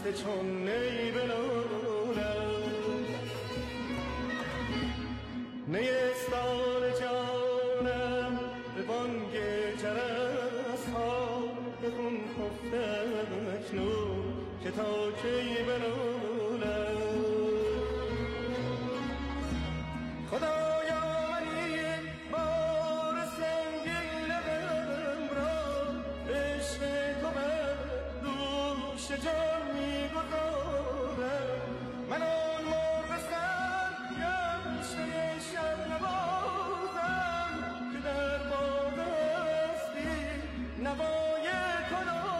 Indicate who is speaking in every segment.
Speaker 1: خسته چون نی بلولم نیستان جانم به بانگ جرس ها به خون خفته اکنون که تا کی بلولم خدایا من این بار سنگین لبم را عشق تو بر دوش جان می‌گذارم من آن مرغ سرگشته شب نوازم که در باغ هستی نوای تو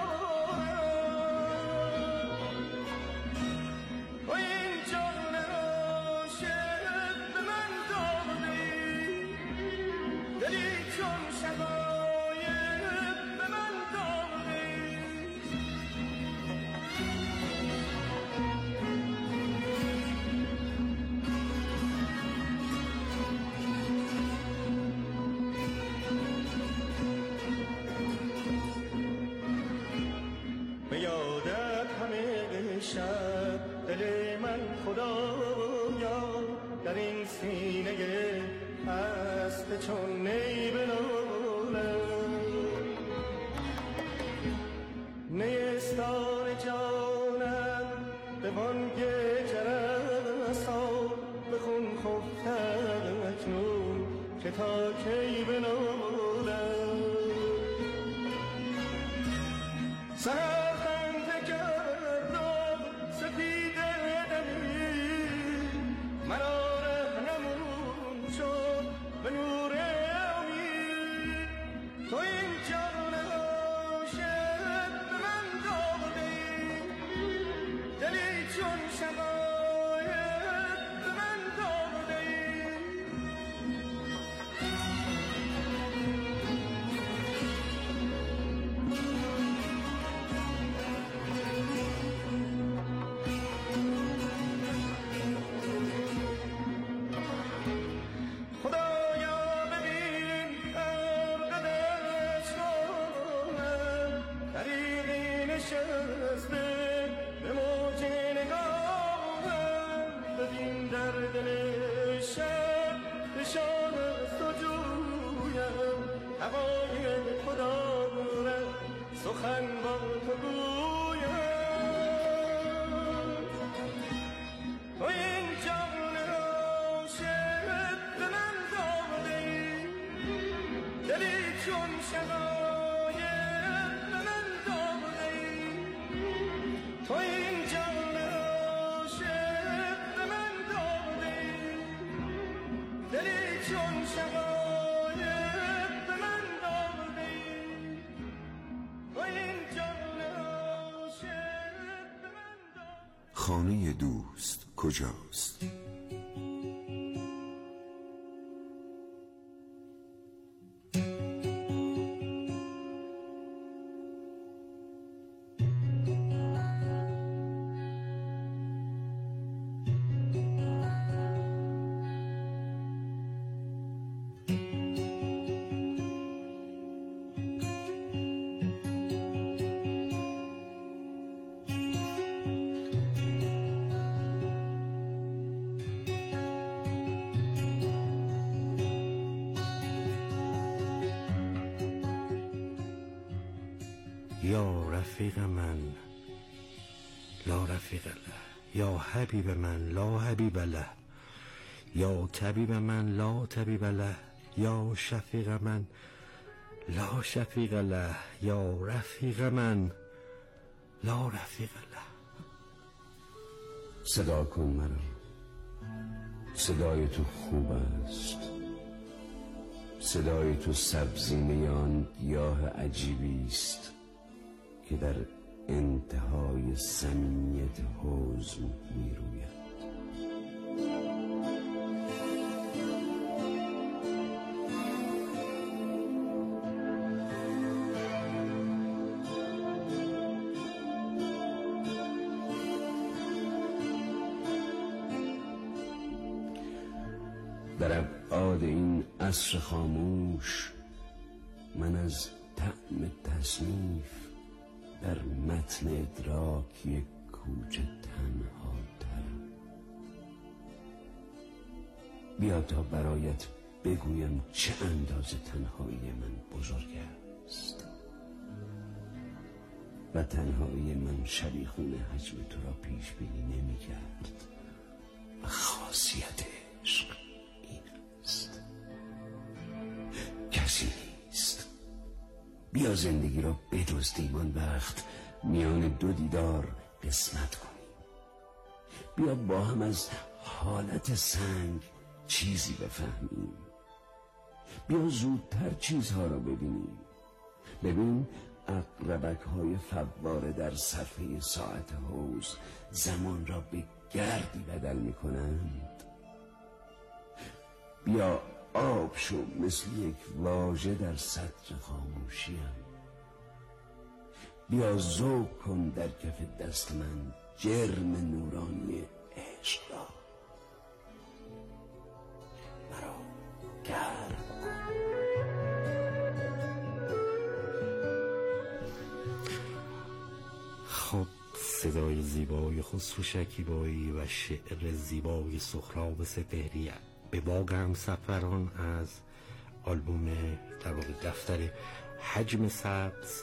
Speaker 1: شب دل من خدایا در این سینه خسته چون نی بلولم نیستان جانم به بانگ جرس ها به خون خفته اکنون که تا کی بلولم سحر خنده کرد سپید دمی مرا رهنمون شد به نور امید تو این جان عاشق به من دادی دلی چون شقایق به من دادی به موج نگاهم ببین در دل شب نشان از تو جویم هوای خدا دارم سخن با تو گویم تو این جان عاشق به من دادی دلی چون شقایق به من دادی تو این جان عاشق به من دادی دلی چون شقایق به من دادی تو این جان عاشق به من دادی.
Speaker 2: خانه دوست کجاست؟
Speaker 3: یا رفیق من لا رفیق له یا حبیب من لا حبیب له یا طبیب من لا طبیب له یا شفیق من لا شفیق له یا رفیق من لا رفیق له.
Speaker 2: صدا کن مرا، صدای تو خوب است، صدای تو سبزینه آن گیاه عجیبی است که در انتهای صمیمیت حزن می روید. در ابعاد این عصر خاموش من از طعم تصنیف در متن ادراک یک کوچه تنها ترم. بیا تا برایت بگویم چه اندازه تنهایی من بزرگ است و تنهایی من شبیخون حجم تو را پیش بینی نمی کرد. خاصیت عشق این است، کسی نیست. بیا زندگی را بدزدیم، آن وقت میان دو دیدار قسمت کنیم. بیا با هم از حالت سنگ چیزی بفهمیم. بیا زودتر چیزها را ببینیم. ببین عقربک های فواره در صفحه ساعت حوض زمان را به گردی بدل می کنند. بیا آب شو مثل یک واژه در سطر خاموشیم. بیا ذوق کن در کف دست من جرم نورانی عشق را. مرا گرم کن.
Speaker 3: خب صدای زیبای خسرو شکیبایی و شعر زیبای سهراب سپهری به باغ همسفران از آلبوم در واقع دفتر حجم سبز.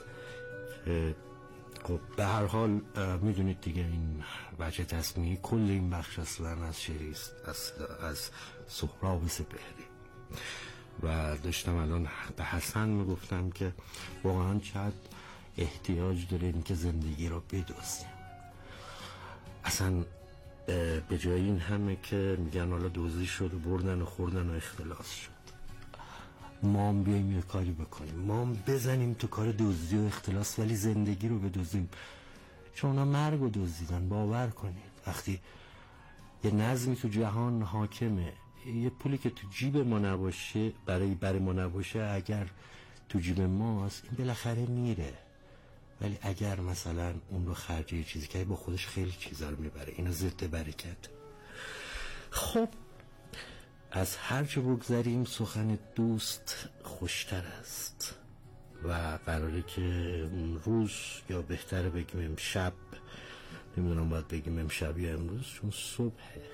Speaker 3: خب به هر حال میدونید دیگه این وجه تصمیمی کل این بخش اصلا از شعری است از سهراب سپهری. و داشتم الان به حسن میگفتم که واقعا چقدر احتیاج داریم که زندگی را بدزدیم. اصلا به جای این همه که میگن حالا دزدی شد و بردن و خوردن و اختلاس شد، ما هم بیاییم یه کاری بکنیم، ما هم بزنیم تو کار دزدی و اختلاس ولی زندگی رو بدزدیم. چون اونا مرگ رو دزدیدن. باور کنید وقتی یه نظمی تو جهان حاکمه، یه پولی که تو جیب ما نباشه برای ما نباشه، اگر تو جیب ماست این بالاخره میره، ولی اگر مثلا اون رو خرج یه چیزی که با خودش خیلی چیزا رو میبره. اینا ضد برکت. خب از هر چه بگذریم سخن دوست خوشتر است و قراره که امروز، یا بهتره بگیم امشب، نمیدونم باید بگیم امشب یا امروز چون صبحه،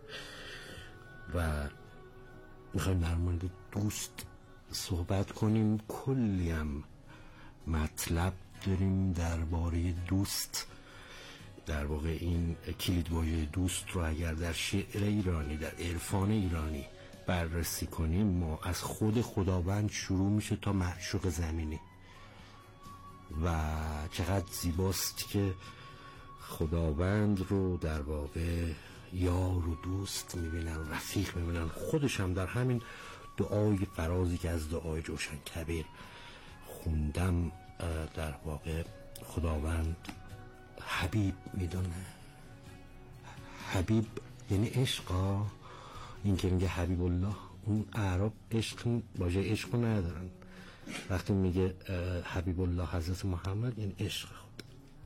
Speaker 3: و میخوایم در مورد دوست صحبت کنیم. کلیم مطلب داریم درباره دوست. در واقع این کلیدواژه دوست رو اگر در شعر ایرانی، در عرفان ایرانی بررسی کنیم، ما از خود خداوند شروع میشه تا معشوق زمینی. و چقدر زیباست که خداوند رو در واقع یار و دوست میبینن، رفیق میبینن. خودش هم در همین دعای فرازی که از دعای جوشن کبیر خوندم در واقع خداوند حبیب میدونه. حبیب یعنی عشقا. این که میگه حبیب الله، اون اعراب عشق واژه عشق رو ندارن. وقتی میگه حبیب الله حضرت محمد یعنی عشق خود.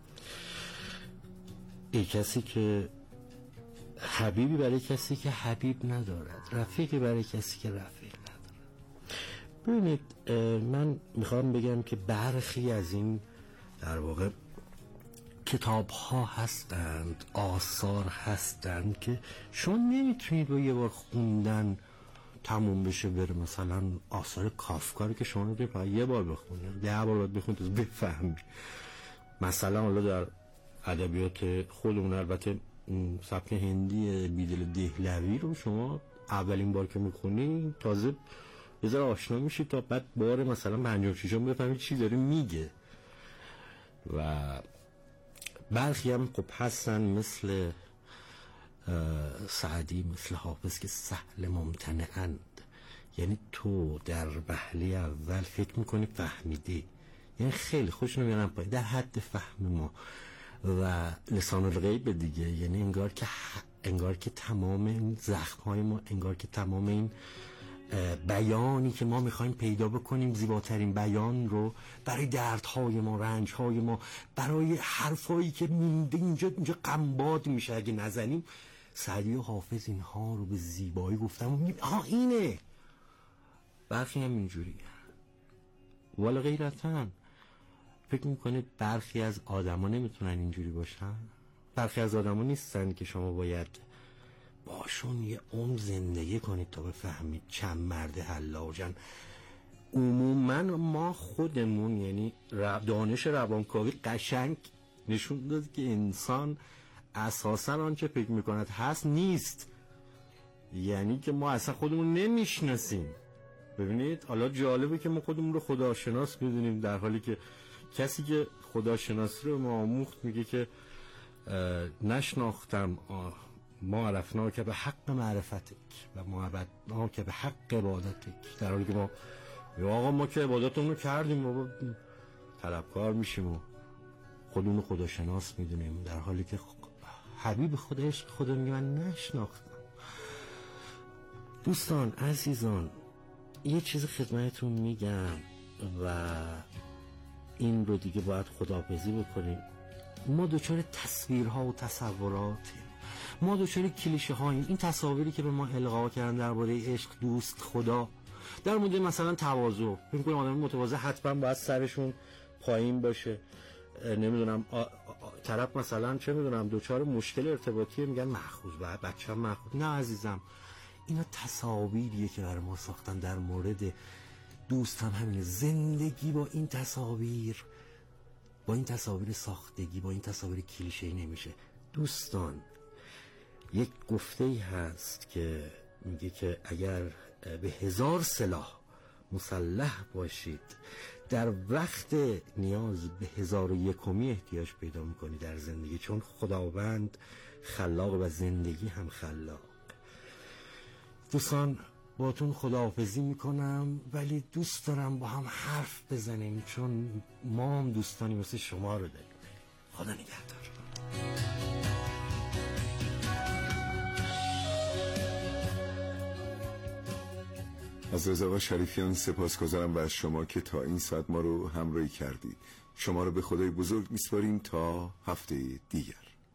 Speaker 3: این کسی که حبیبی برای کسی که حبیب ندارد، رفیقی برای کسی که رفیق ندارد. ببینید من میخوام بگم که برخی از این در واقع کتاب ها هستند، آثار هستند که شما نمیتونید با یه بار خوندن تموم بشه بره. مثلا آثار کافکا رو که شما نمیتونید یه بار بخونید، 10 بار باید بخونید تا بفهمید. مثلا حالا در ادبیات خودمون، البته سبک هندی بیدل دهلوی رو شما اولین بار که میخونید تازه یه ذره آشنا میشید تا بعد بار مثلا 5 6 بفهمید چی داره میگه. و برخی هم خب هستن مثل سعدی، مثل حافظ که سهل ممتنعند. یعنی تو در وهله اول فکر میکنی فهمیدی، یعنی خیلی خوش نمیارن پایین در حد فهم ما. و لسان الغیب دیگه، یعنی انگار که تمام این زخم‌های ما، انگار که تمام این بیانی که ما میخوایم پیدا بکنیم، زیباترین بیان رو برای دردهای ما، رنجهای ما، برای حرفایی که مونده اینجا قنباد میشه اگه نزنیم. سعدی و حافظ اینها رو به زیبایی گفتم و میگیم اینه. برخی هم اینجوری والا غیرتن. فکر میکنید برخی از آدما نمیتونن اینجوری باشن؟ برخی از آدم‌ها نیستن که شما باید باشون یه عمر زندگی کنید تا بفهمید چند مرد حلاجن. عموما ما خودمون، یعنی دانش روانکاوی قشنگ نشون داد که انسان اساساً آنچه فکر میکند هست نیست، یعنی که ما اصلا خودمون نمیشناسیم. ببینید حالا جالبه که ما خودمون رو خداشناس میدونیم، در حالی که کسی که خداشناسی رو ما آموخت میگه که نشناختم ما عرفنا که به حق معرفتک و معبدنا که به حق عبادتک، در حالی که ما آقا ما که عبادتمون رو کردیم، ما طلبکار میشیم و خودمون خداشناس میدونیم، در حالی که حبیب خدا عشق خدا میگه من نشناختم. دوستان عزیزان، یه چیز خدمتتون میگم و این رو دیگه باید خداحافظی بکنیم. ما دوچار تصویرها و تصوراتیم، ما دوچار کلیشه هاییم. این تصاویری که به ما القا کردن درباره عشق، دوست، خدا، در مورد مثلا تواضع، فکر می‌کنم آدم متواضع حتما باید سرشون پایین باشه. نمیدونم طرف مثلا چه میدونم دوچار مشکل ارتباطی، میگن مأخوذ، بعد بچه‌م مأخوذ. نه عزیزم، اینا تصاویریه که برای ما ساختن. در مورد دوست هم همینه. زندگی با این تصاویر، با این تصاویر ساختگی، با این تصاویر کلیشه‌ای نمیشه. دوستان یک گفته‌ای هست که میگه که اگر به 1000 سلاح مسلح باشید، در وقت نیاز به 1001 احتیاج پیدا میکنی در زندگی، چون خداوند خلاق و زندگی هم خلاق. دوستان باتون خداحافظی میکنم، ولی دوست دارم با هم حرف بزنیم، چون ما هم دوستانی مثل شما رو داریم. خدا نگهدار.
Speaker 4: از رضا شریفیان سپاسگزارم و از شما که تا این ساعت ما رو همراهی کردید. شما رو به خدای بزرگ میسپاریم تا هفته دیگر.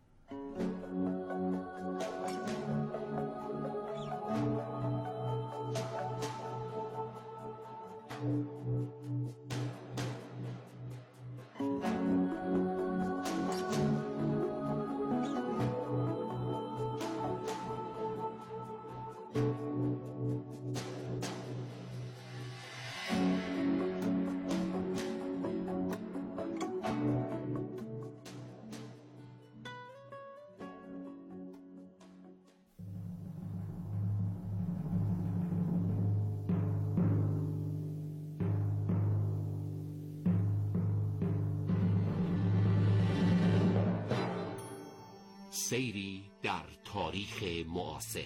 Speaker 5: سیری در تاریخ معاصر.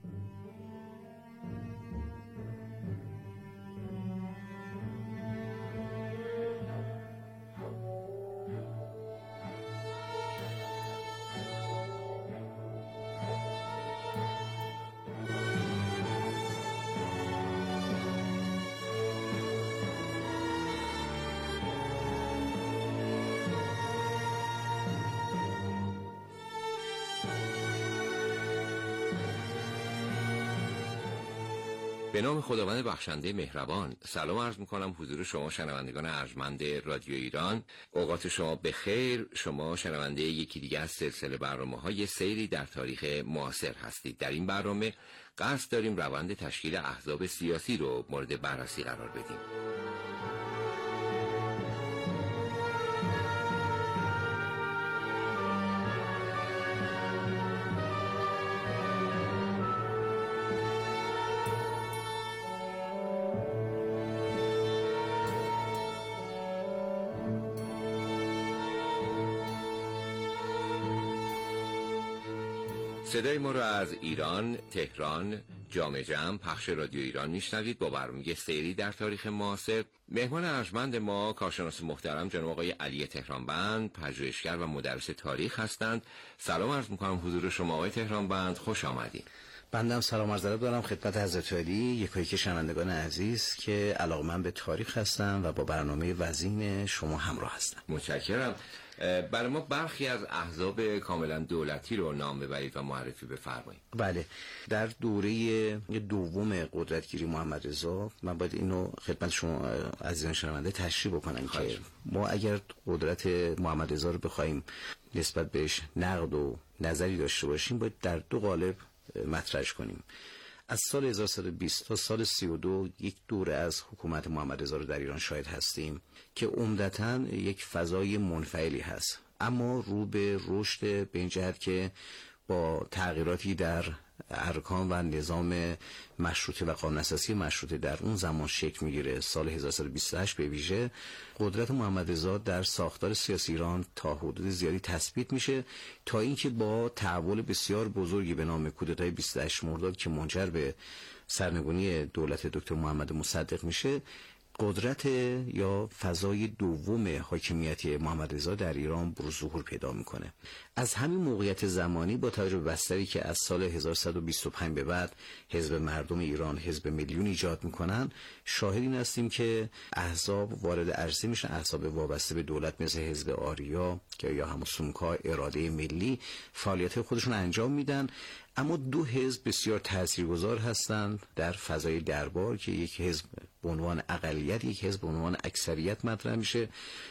Speaker 5: به نام خداوند بخشنده مهربان، سلام عرض میکنم حضور شما شنوندگان ارجمند رادیو ایران. اوقات شما بخیر. شما شنونده یکی دیگه از سلسله برنامه‌های سیری در تاریخ معاصر هستید. در این برنامه قصد داریم روند تشکیل احزاب سیاسی رو مورد بررسی قرار بدیم. صدای ما رو از ایران، تهران، جامع جمع پخش رادیو ایران میشنوید با برنامه سیری در تاریخ معاصر. مهمان ارجمند ما کارشناس محترم جناب آقای علی تهرانبند، پژوهشگر و مدرس تاریخ هستند. سلام عرض میکنم حضور شما آقای تهرانبند، خوش آمدید.
Speaker 6: بندم سلام عرض دارم خدمت حضرت علی، یکایک شنوندگان عزیز که علاقه‌مند به تاریخ هستم و با برنامه وزین شما همراه هستم.
Speaker 5: متشکرم. برای ما برخی از احزاب کاملا دولتی رو نام ببرید و معرفی بفرمایید.
Speaker 6: بله، در دوره دوم قدرتگیری محمد رضا من باید اینو خدمت شما عزیزان شنونده تشریح بکنم که ما اگر قدرت محمد رضا رو بخوایم نسبت بهش نقد و نظری داشته باشیم باید در دو قالب مطرحش کنیم. از سال 1320 تا سال 32 یک دوره از حکومت محمد رضا رو در ایران شاهد هستیم که عمدتاً یک فضای منفعلی هست، اما رو به رشد به این جهت که با تغییراتی در ارکان و نظام مشروطه و قانون اساسی مشروطه در اون زمان شکل میگیره. سال 1328 به ویژه قدرت محمد رضا در ساختار سیاسی ایران تا حدود زیادی تثبیت میشه تا اینکه با تحول بسیار بزرگی به نام کودتای 28 مرداد که منجر به سرنگونی دولت دکتر محمد مصدق میشه، قدرت یا فضای دوم حاکمیتی محمد رضا در ایران بروز ظهور پیدا میکنه. از همین موقعیت زمانی با توجه به بستری که از سال 1125 به بعد حزب مردم ایران، حزب میلیون ایجاد میکنن، شاهد این هستیم که احزاب وارد عرصه میشن، احزاب وابسته به دولت مثل حزب آریا که یا همون سومکا اراده ملی فعالیت خودشون انجام میدن. اما دو حزب بسیار تاثیرگذار هستند در فضای دربار که یک حزب به عنوان اقلیت، یک حزب به عنوان اکثریت مطرح میشه،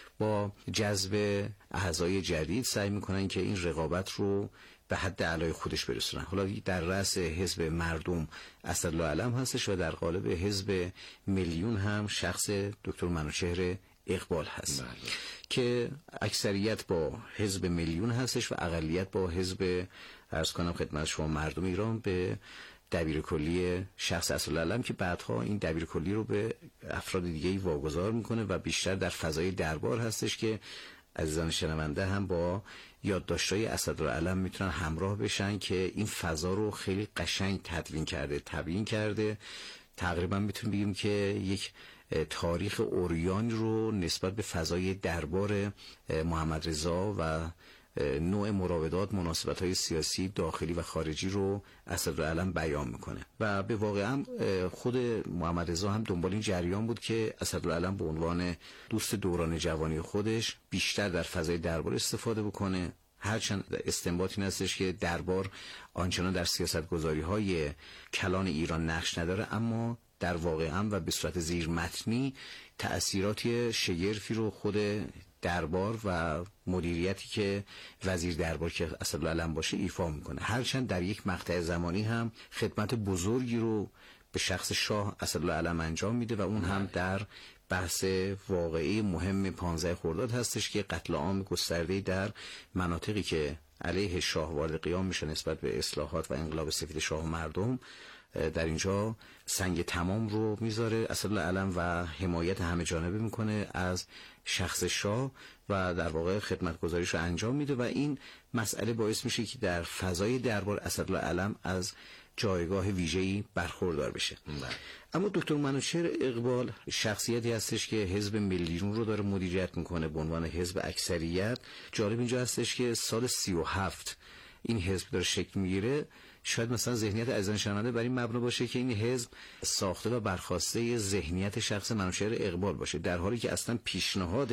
Speaker 6: با جذب اعضای جدید سعی میکنن که این رقابت رو به حد اعلای خودش برسونن. حالا در رأس حزب مردم اسدالله علم هستش و در قالب حزب میلیون هم شخص دکتر منوچهر اقبال هست که اکثریت با حزب میلیون هستش و اقلیت با حزب عرض کنم خدمت شما مردم ایران به دبیرکلی شخص اسدالله علم که بعدها این دبیرکلی رو به افراد دیگه‌ای واگذار میکنه و بیشتر در فضای دربار هستش که عزیزان شنونده هم با یادداشت‌های اسدالله علم میتونن همراه بشن که این فضا رو خیلی قشنگ تبیین کرده. تقریبا میتونیم بگیم که یک تاریخ اوریانی رو نسبت به فضای دربار محمد رضا و نوع مراودات، مناسبت‌های سیاسی داخلی و خارجی رو اسدالله علم بیان میکنه و به واقع هم خود محمد رضا هم دنبال این جریان بود که اسدالله علم به عنوان دوست دوران جوانی خودش بیشتر در فضای دربار استفاده بکنه. هرچند استنباط این هستش که دربار آنچنان در سیاستگذاری‌های کلان ایران نقش نداره، اما در واقع هم و به صورت زیر متنی تأثیرات شگرفی رو خود دربار و مدیریتی که وزیر دربار که اسدالله علم باشه ایفا میکنه. هرچند در یک مقطع زمانی هم خدمت بزرگی رو به شخص شاه اسدالله علم انجام میده و اون هم در بحث واقعی مهم 15 خرداد هستش که قتل عام گسترده‌ای در مناطقی که علیه شاه وارد قیام میشه نسبت به اصلاحات و انقلاب سفید شاه و مردم، در اینجا سنگ تمام رو میذاره اسدالله علم و حمایت همه جانبه میکنه از شخص شاه و در واقع خدمتگزاریش رو انجام میده و این مسئله باعث میشه که در فضای دربار اسدالله علم از جایگاه ویژه‌ای برخوردار بشه. اما دکتر منوچهر اقبال شخصیتی هستش که حزب میلیون رو داره مدیریت میکنه به عنوان حزب اکثریت. جالب اینجا هستش که سال 37 این حزب داره شکل میگیره. شاید مثلا ذهنیت عزیزان شنونده بر این مبنا باشه که این حزب ساخته و برخواسته ذهنیت شخص منوچهر اقبال باشه، در حالی که اصلا پیشنهاد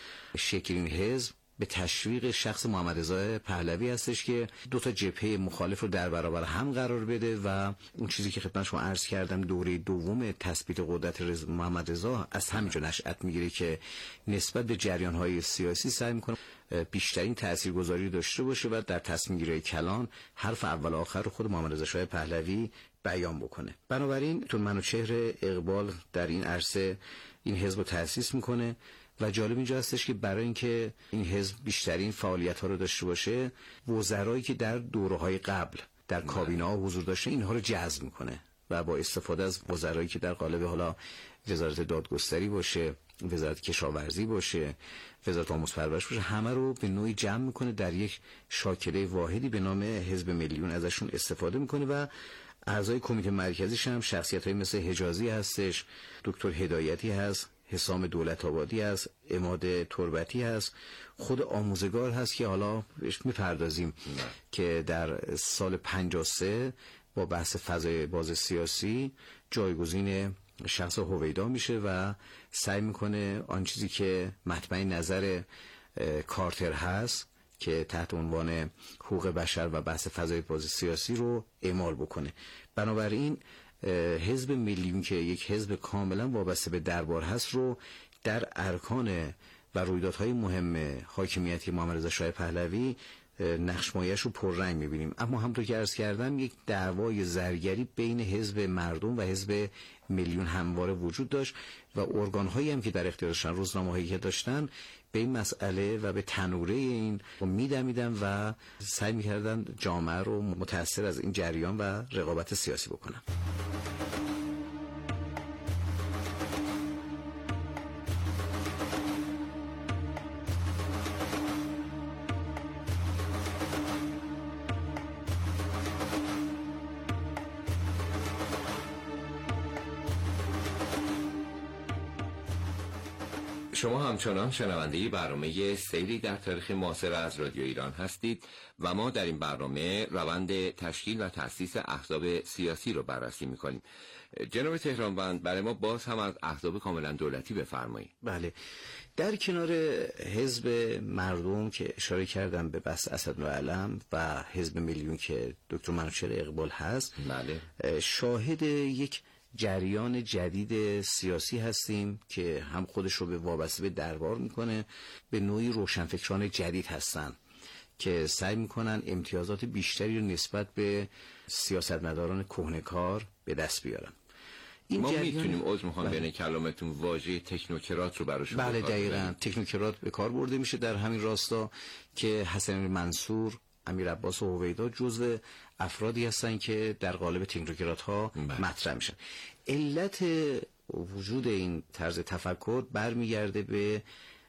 Speaker 6: شکل این حزب به تشویق شخص محمد رضا پهلوی هستش که دو تا جبهه مخالف رو در برابر هم قرار بده و اون چیزی که خدمت شما عرض کردم دوره دوم تثبیت قدرت محمد رضا از همینجا نشأت میگیره که نسبت به جریان‌های سیاسی سعی میکنه بیشترین تاثیرگذاری داشته باشه و در تصمیم گیری کلان حرف اول و آخر رو خود محمد رضا شاه پهلوی بیان بکنه. بنابراین تو منوچهر اقبال در این عرصه این حزب رو تأسیس میکنه و جالب اینجا هستش که برای اینکه این حزب بیشترین فعالیت‌ها رو داشته باشه، وزرایی که در دوره‌های قبل در کابینه‌ها حضور داشته اینها رو جذب میکنه و با استفاده از وزرایی که در قالب حالا وزارت دادگستری باشه، وزارت کشاورزی باشه، وزارت آموزش پرورش باشه، همه رو به نوعی جمع میکنه در یک شاکله واحدی به نام حزب میلیون ازشون استفاده میکنه و اعضای کمیته مرکزیش هم شخصیت‌های مثل حجازی هستش، دکتر هدایتی هست، حسام دولت آبادی هست، عماد تربتی هست، خود آموزگار هست که حالا بهش میپردازیم که در سال 53 با بحث فضای باز سیاسی جایگزین شخص هویدا میشه و سعی میکنه آن چیزی که مطمع نظر کارتر هست که تحت عنوان حقوق بشر و بحث فضای بازی سیاسی رو اعمال بکنه. بنابراین حزب میلیون که یک حزب کاملا وابسته به دربار هست رو در ارکان و رویدادهای مهم حاکمیتی محمد رضا شاه پهلوی نقش‌مایه‌اش رو پررنگ می‌بینیم. اما همونطور که عرض کردم یک دعوای زرگری بین حزب مردم و حزب میلیون همواره وجود داشت و ارگان‌هایی هم که در اختیارشان، روزنامه‌هایی که داشتن، به این مسئله و به تنوره این میدمیدن و سعی می‌کردن جامعه رو متأثر از این جریان و رقابت سیاسی بکنن.
Speaker 5: شما همچنان شنونده برنامه سیری در تاریخ معاصر از رادیو ایران هستید و ما در این برنامه روند تشکیل و تأسیس احزاب سیاسی رو بررسی می‌کنیم. جناب تهرانوند، برای ما باز هم از احزاب کاملا دولتی بفرمایید.
Speaker 6: بله، در کنار حزب مردم که اشاره کردم به بحث اسدالعلم و حزب میلیون که دکتر منوچهر اقبال هست،
Speaker 5: بله،
Speaker 6: شاهد یک جریان جدید سیاسی هستیم که هم خودش رو به وابسته به دربار میکنه، به نوعی روشنفکران جدید هستن که سعی میکنن امتیازات بیشتری رو نسبت به سیاستمداران کهنه‌کار به دست بیارن.
Speaker 5: ما میتونیم بین کلامتون واژه تکنوکرات رو براشون
Speaker 6: بله دقیقاً تکنوکرات به کار برده میشه در همین راستا که حسن منصور، امیر عباس و هویدا جزو افرادی هستن که در قالب تکنوکرات ها مطرح میشن. علت وجود این طرز تفکر برمیگرده به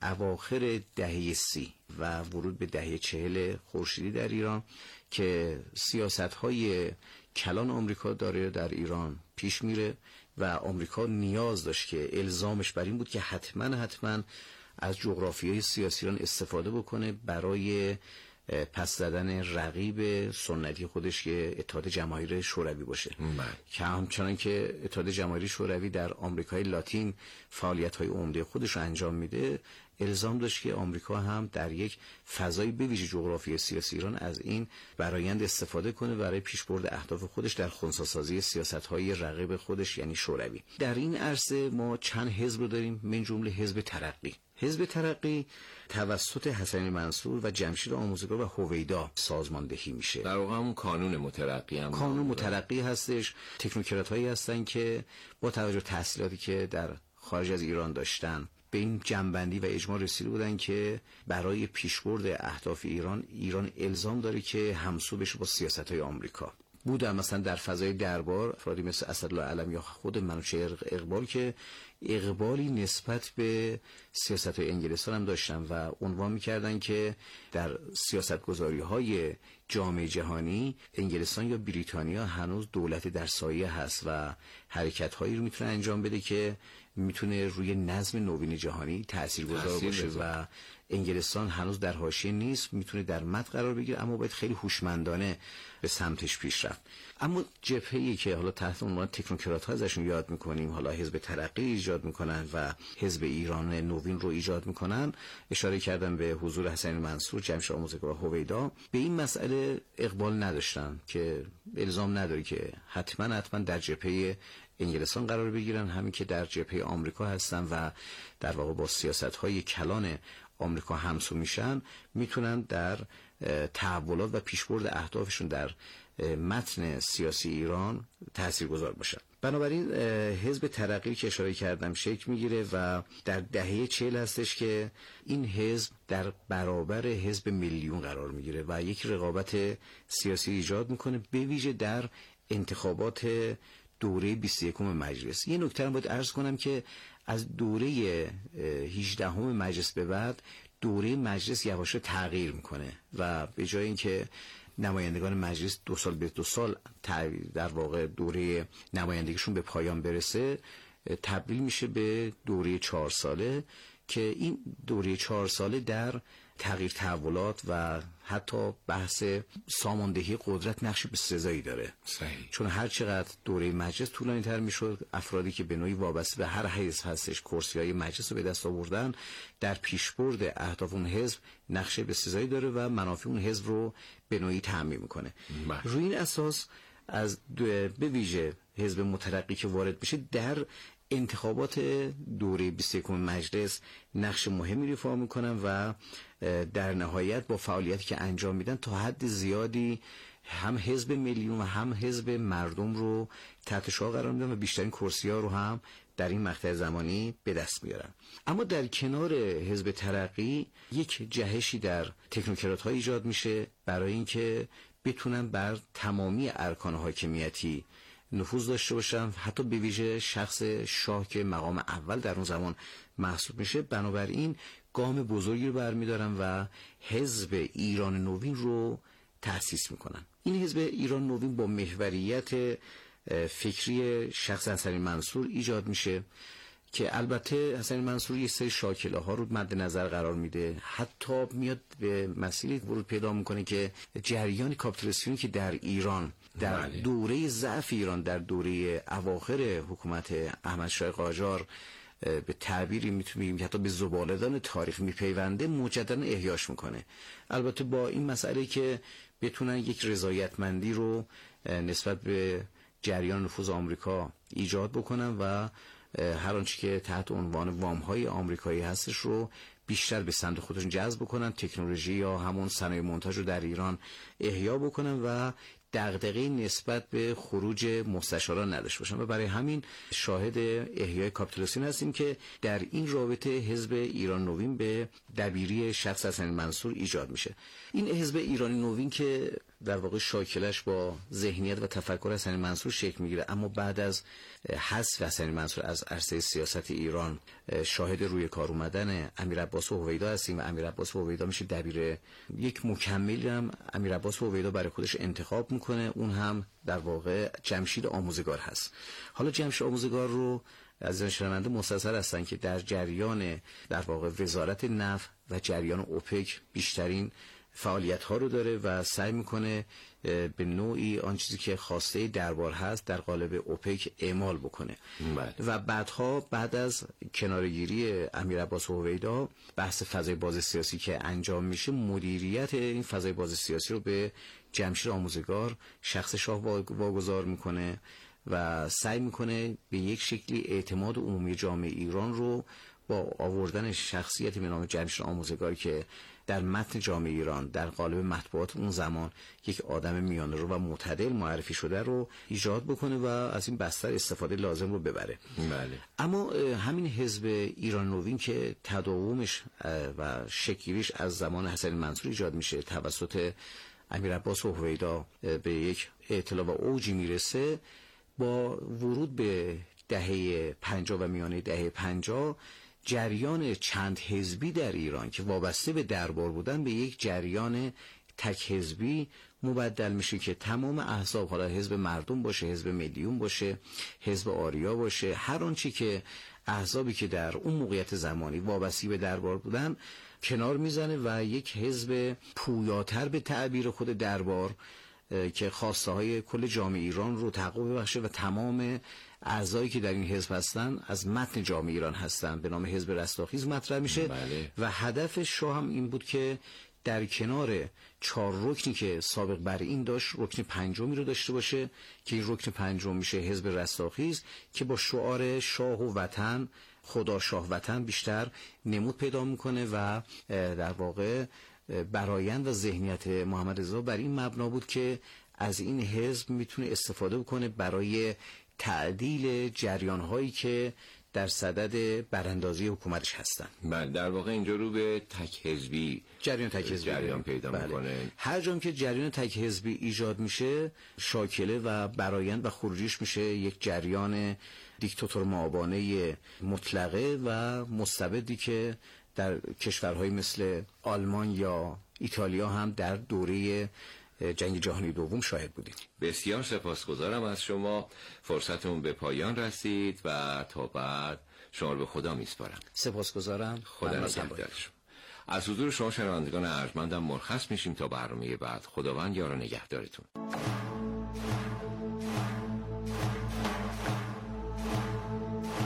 Speaker 6: اواخر دهه 30 و ورود به دهه 40 خورشیدی در ایران که سیاست‌های کلان آمریکا داره در ایران پیش میره و آمریکا نیاز داشت که الزامش بر این بود که حتما از جغرافیای سیاسی ایران استفاده بکنه برای پس زدن رقیب سنتی خودش که اتحاد جماهیر شوروی باشه که همچنان که اتحاد جماهیر شوروی در آمریکای لاتین فعالیت‌های عمده خودش رو انجام میده، الزام داشت که آمریکا هم در یک فضای به ویژه جغرافیای سیاسی ایران از این برآیند استفاده کنه برای پیشبرد اهداف خودش در خنثی‌سازی سیاست‌های رقیب خودش یعنی شوروی. در این عرصه ما چند حزب رو داریم، من جمله حزب ترقی. حزب ترقی توسط حسن منصور و جمشید آموزگار و هویدا سازماندهی میشه.
Speaker 5: در واقع همون کانون مترقی هم
Speaker 6: کانون مترقی هستش. تکنوکرات هایی هستن که با توجه تحصیلاتی که در خارج از ایران داشتن به این جنبندی و اجماع رسیده بودن که برای پیشبرد اهداف ایران الزام داره که همسو بشه با سیاست‌های آمریکا. بودن مثلا در فضای دربار افرادی مثل اسدالعلم یا خود منوچهر اقبال که اقبالی نسبت به سیاست‌های انگلستان هم داشتن و عنوان می‌کردن که در سیاست‌گذاری‌های جامعه جهانی انگلستان یا بریتانیا هنوز دولت در سایه هست و حرکت‌هایی رو میتونه انجام بده که میتونه روی نظم نوین جهانی تاثیرگذار باشه و انگلستان هنوز در حاشیه نیست، میتونه در مد قرار بگیره اما باید خیلی هوشمندانه به سمتش پیش رفت. اما جبهه‌ای که حالا تحت عنوان تکنوکرات‌ها ازشون یاد می‌کنیم، حالا حزب ترقی ایجاد می‌کنن و حزب ایران نوین رو ایجاد می‌کنن، اشاره کردم به حضور حسن منصور، جمشید آموزگار و هویدا، به این مسئله اقبال نداشتن که الزام نداره که حتما در جبهه انگلستان قرار بگیرن، همین که در جبهه آمریکا هستن و در واقع با سیاست‌های کلان آمریکا همسو میشن، میتونن در تحولات و پیشبرد اهدافشون در متن سیاسی ایران تاثیرگذار باشن. بنابراین حزب ترقی که اشاره کردم شکل میگیره و در دهه 40 هستش که این حزب در برابر حزب میلیون قرار میگیره و یک رقابت سیاسی ایجاد میکنه، به ویژه در انتخابات دوره 21 مجلس. یه نکته رو باید عرض کنم که از دوره 18 مجلس به بعد دوره مجلس یواشا تغییر میکنه و به جای اینکه نمایندگان مجلس 2 سال به 2 سال در واقع دوره نمایندگیشون به پایان برسه، تبدیل میشه به دوره 4 ساله که این دوره 4 ساله در تغییر تحولات و حتی بحث ساماندهی قدرت نقش بسزایی داره.
Speaker 5: صحیح.
Speaker 6: چون هر چقدر دوره مجلس طولانی تر میشد، افرادی که به نوعی وابسته به هر حزب هستش کرسی‌های مجلس رو به دست آوردن، در پیشبرد اهداف اون حزب نقش بسزایی داره و منافع اون حزب رو به نوعی تامین میکنه. روی این اساس از به ویژه حزب مترقی که وارد میشه در انتخابات دوره 21 مجلس نقش مهمی ایفا میکنن و در نهایت با فعالیتی که انجام میدن تا حد زیادی هم حزب ملیون و هم حزب مردم رو تحت شعار قرار میدن و بیشترین کرسی‌ها رو هم در این مقطع زمانی به دست میارن. اما در کنار حزب ترقی یک جهشی در تکنوکرات‌ها ایجاد میشه برای اینکه بتونن بر تمامی ارکان حاکمیتی نفوذ داشته باشن، حتی به ویژه شخص شاه که مقام اول در اون زمان محسوب میشه. بنابراین گام بزرگی رو برمیدارن و حزب ایران نوین رو تأسیس میکنن. این حزب ایران نوین با محوریت فکری شخص حسن منصور ایجاد میشه که البته حسن منصور یه سری شاکله ها رو مد نظر قرار میده، حتی میاد به مسئله ورود پیدا میکنه که جریان کاپیتولیسیونی که در ایران در دوره ضعف ایران در دوره اواخر حکومت احمدشاه قاجار به تعبیری میتونیم حتی به زباله‌دان تاریخ میپیونده، مجددا احیاش میکنه. البته با این مسئله که بتونن یک رضایتمندی رو نسبت به جریان نفوذ آمریکا ایجاد بکنن و هر آنچه که تحت عنوان وام‌های آمریکایی هستش رو بیشتر به سمت خودشون جذب بکنن، تکنولوژی یا همون صنایع مونتاژ رو در ایران احیا بکنن و دغدغه نسبت به خروج مستشاران نداشته باشن و برای همین شاهد احیای کاپیتولیسیون هستیم که در این رابطه حزب ایران نوین به دبیری شخص حسن منصور ایجاد میشه. این حزب ایران نوین که در واقع شاکلش با ذهنیت و تفکر حسن منصور شکل میگیره، اما بعد از حذف حسن منصور از عرصه سیاست ایران شاهد روی کار اومدن امیر عباس هویدا هستیم و امیر عباس هویدا میشه دبیر. یک مکملی هم امیر عباس هویدا برای خودش انتخاب میکنه، اون هم در واقع جمشید آموزگار هست. حالا جمشید آموزگار رو عزیزان شنونده مستظر هستن که در جریان در واقع وزارت نفت و جریان اوپک بیشترین فعالیت ها رو داره و سعی میکنه به نوعی آن چیزی که خواسته دربار هست در قالب اوپک اعمال بکنه. و بعد از کنارگیری امیر عباس هویدا بحث فضای باز سیاسی که انجام میشه، مدیریت این فضای باز سیاسی رو به جمشید آموزگار شخص شاه واگذار میکنه و سعی میکنه به یک شکلی اعتماد عمومی جامعه ایران رو با آوردن شخصیتی به نام جمشید آموزگار که در متن جامعه ایران در قالب مطبوعات اون زمان یک آدم میانه‌رو و معتدل معرفی شده رو ایجاد بکنه و از این بستر استفاده لازم رو ببره.
Speaker 5: بله.
Speaker 6: اما همین حزب ایران نوین که تداومش و شکل‌گیریش از زمان حسن منصور ایجاد میشه توسط امیر عباس هویدا به یک اطلاع و اوجی میرسه، با ورود به دهه 50 و میانه دهه 50 جریان چند حزبی در ایران که وابسته به دربار بودن به یک جریان تک حزبی مبدل میشه که تمام احزاب، حالا حزب مردم باشه، حزب ملیون باشه، حزب آریا باشه، هر آنچه که احزابی که در اون موقعیت زمانی وابسته به دربار بودن کنار میزنه و یک حزب پویاتر به تعبیر خود دربار که خواسته های کل جامعه ایران رو تحقق ببخشه و تمام اعضایی که در این حزب هستن از متن جامعه ایران هستن به نام حزب رستاخیز مطرح میشه.
Speaker 5: بله.
Speaker 6: و هدف شاه هم این بود که در کنار 4 رکنی که سابق بر این داشت، رکن پنجمی رو داشته باشه که این رکن پنجم میشه حزب رستاخیز که با شعار شاه و وطن، خدا شاه وطن بیشتر نمود پیدا میکنه و در واقع برآیند و ذهنیت محمد رضا بر این مبنا بود که از این حزب میتونه استفاده بکنه برای تعدیل جریان‌هایی که در صدد براندازی حکومتش هستن.
Speaker 5: بله، در واقع اینجا رو به تک حزبی جریان پیدا میکنه.
Speaker 6: هر جام که جریان تک حزبی ایجاد میشه، شاکله و برآیند و خروجیش میشه یک جریان دیکتاتور معابانه مطلقه و مستبدی که در کشورهای مثل آلمان یا ایتالیا هم در دوره جنگ جهانی دوم شاهد بودیم.
Speaker 5: بسیار سپاسگزارم از شما. فرصتمون به پایان رسید و تا بعد شما رو به خدا میسپارم.
Speaker 6: سپاسگزارم.
Speaker 5: خدا نگهدار شما. از حضور شما شنوندگان ارجمندم مرخص میشیم تا برنامه بعد. خداوند یار و نگهدارتون.